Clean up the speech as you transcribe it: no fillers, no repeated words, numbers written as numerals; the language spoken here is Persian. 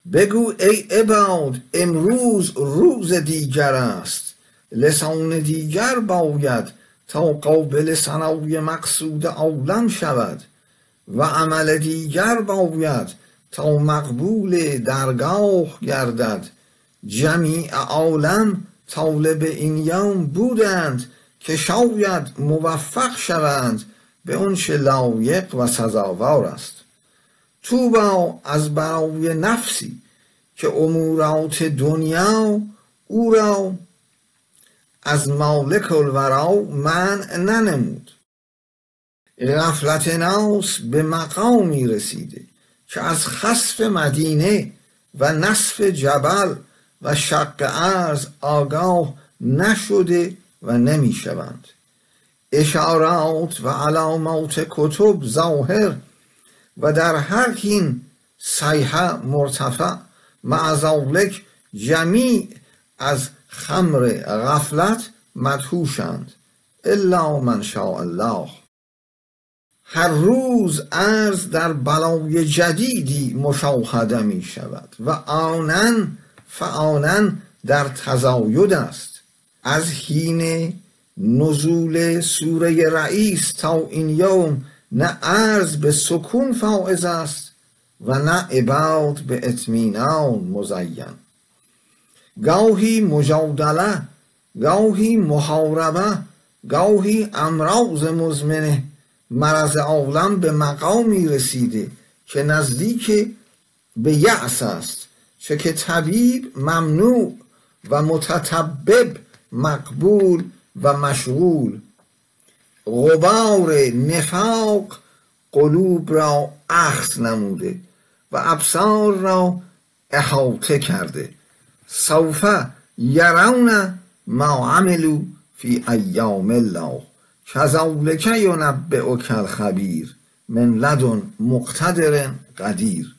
بگو ای عباد امروز روز دیگر است، لسان دیگر باید تا قابل ثنای مقصود عالم شود، و عمل دیگر باید تا مقبول درگاه گردد. جمیع عالم طالب این یوم بودند که شاید موفق شوند به آنچه لایق و سزاوار است. طوبی از برای نفسی که امورات دنیا او را از مالک الورا منع ننمود. غفلت ناس به مقامی رسیده که از خسف مدینه و نسف جبل و شق ارض آگاه نشده و نمی شوند. اشارات و علامات کتب ظاهر و در هر حین صیحه مرتفع، مع ذلک جمیع از خمر غفلت مدهوشند الا من شاء الله. هر روز ارض در بلای جدیدی مشاهده می شود و آنن فآنن در تزاید است. از حین نزول سوره رئیس تا این یوم نه ارض به سکون فائز است و نه عباد به اطمینان مزین. گاهی مجادله، گاهی محاربه، گاهی امراض مزمنه. مرض عالم به مقامی رسیده که نزدیک به یأس است، چه که طبیب ممنوع و متطبب مقبول و مشغول. غبار نفاق قلوب را اخذ نموده و ابصار را احاطه کرده. سوف یرون ما عملوا فی ایام الله کذلک ینبئک الخبیر من لدن مقتدر قدیر.